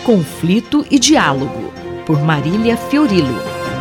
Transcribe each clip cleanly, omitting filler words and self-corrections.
Conflito e Diálogo, por Marília Fiorilo.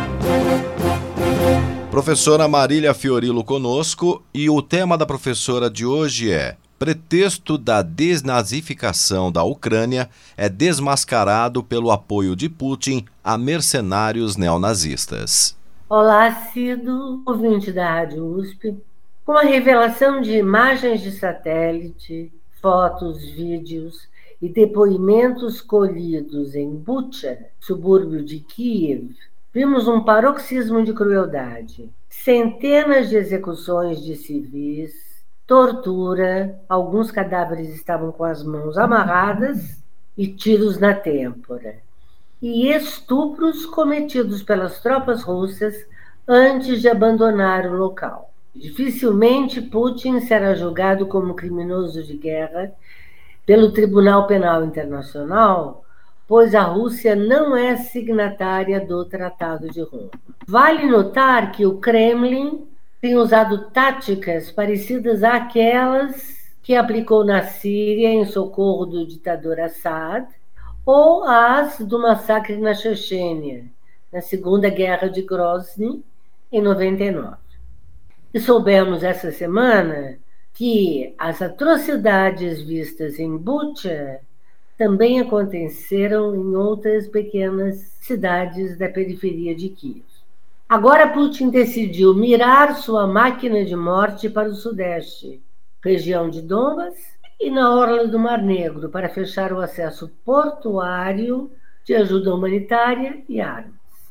Professora Marília Fiorilo conosco, e o tema da professora de hoje é: pretexto da desnazificação da Ucrânia é desmascarado pelo apoio de Putin a mercenários neonazistas. Olá, Cido, ouvinte da Rádio USP. Com a revelação de imagens de satélite, fotos, vídeos e depoimentos colhidos em Bucha, subúrbio de Kiev, vimos um paroxismo de crueldade. Centenas de execuções de civis, tortura, alguns cadáveres estavam com as mãos amarradas e tiros na têmpora. E estupros cometidos pelas tropas russas antes de abandonar o local. Dificilmente Putin será julgado como criminoso de guerra pelo Tribunal Penal Internacional, pois a Rússia não é signatária do Tratado de Roma. Vale notar que o Kremlin tem usado táticas parecidas àquelas que aplicou na Síria em socorro do ditador Assad, ou as do massacre na Chechênia, na Segunda Guerra de Grozny, em 99. E soubemos essa semana que as atrocidades vistas em Bucha também aconteceram em outras pequenas cidades da periferia de Kiev. Agora Putin decidiu mirar sua máquina de morte para o sudeste, região de Donbas, e na orla do Mar Negro, para fechar o acesso portuário de ajuda humanitária e armas.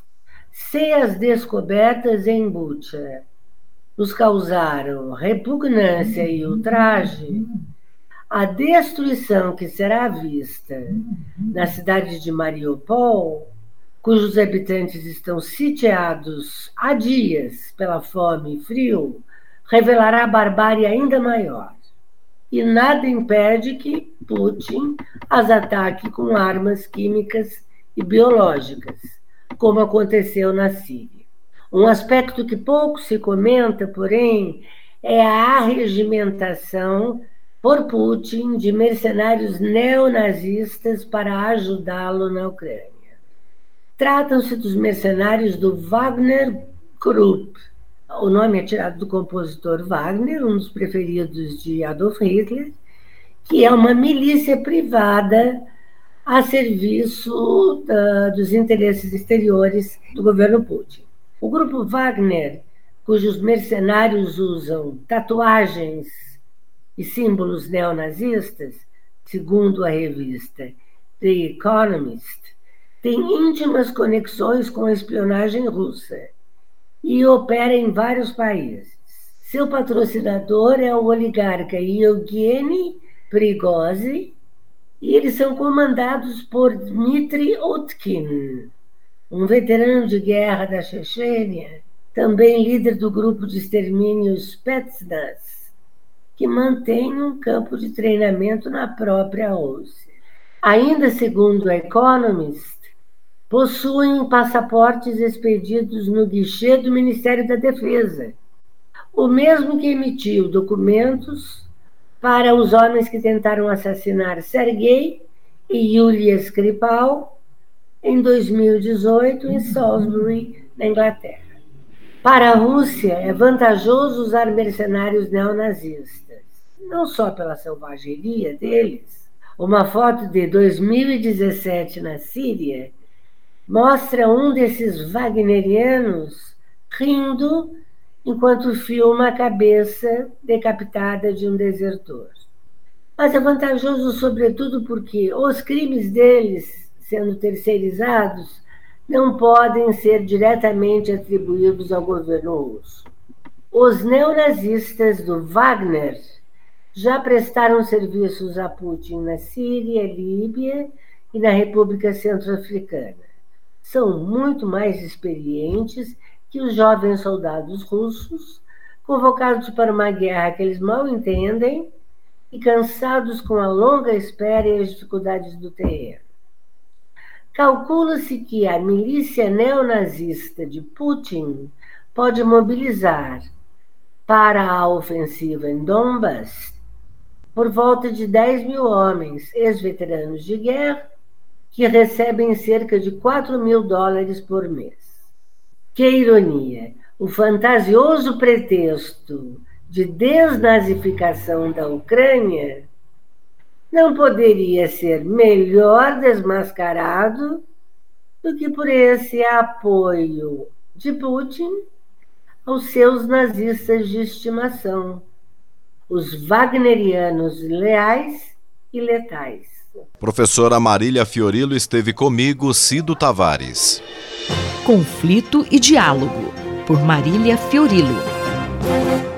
Se as descobertas em Bucha nos causaram repugnância e ultraje, a destruição que será vista na cidade de Mariupol, cujos habitantes estão sitiados há dias pela fome e frio, revelará a barbárie ainda maior. E nada impede que Putin as ataque com armas químicas e biológicas, como aconteceu na Síria. Um aspecto que pouco se comenta, porém, é a arregimentação por Putin de mercenários neonazistas para ajudá-lo na Ucrânia. Tratam-se dos mercenários do Wagner Group. O nome é tirado do compositor Wagner, um dos preferidos de Adolf Hitler, que é uma milícia privada a serviço dos interesses exteriores do governo Putin. O grupo Wagner, cujos mercenários usam tatuagens e símbolos neonazistas, segundo a revista The Economist, tem íntimas conexões com a espionagem russa e opera em vários países. Seu patrocinador é o oligarca Yevgeny Prigozhin, e eles são comandados por Dmitry Utkin, um veterano de guerra da Chechênia, também líder do grupo de extermínio Spetsnaz, que mantém um campo de treinamento na própria Rússia. Ainda segundo a Economist, possuem passaportes expedidos no guichê do Ministério da Defesa, o mesmo que emitiu documentos para os homens que tentaram assassinar Sergei e Yulia Skripal em 2018 em Salisbury, na Inglaterra. Para a Rússia, é vantajoso usar mercenários neonazistas, não só pela selvageria deles. Uma foto de 2017 na Síria mostra um desses wagnerianos rindo enquanto filma a cabeça decapitada de um desertor. Mas é vantajoso sobretudo porque os crimes deles, sendo terceirizados, não podem ser diretamente atribuídos ao governo russo. Os neonazistas do Wagner já prestaram serviços a Putin na Síria, Líbia e na República Centro-Africana. São muito mais experientes que os jovens soldados russos, convocados para uma guerra que eles mal entendem e cansados com a longa espera e as dificuldades do terreno. Calcula-se que a milícia neonazista de Putin pode mobilizar para a ofensiva em Donbas por volta de 10 mil homens, ex-veteranos de guerra, que recebem cerca de $4.000 por mês. Que ironia! O fantasioso pretexto de desnazificação da Ucrânia não poderia ser melhor desmascarado do que por esse apoio de Putin aos seus nazistas de estimação, os wagnerianos leais e letais. Professora Marília Fiorillo esteve comigo, Cido Tavares. Conflito e Diálogo, por Marília Fiorillo.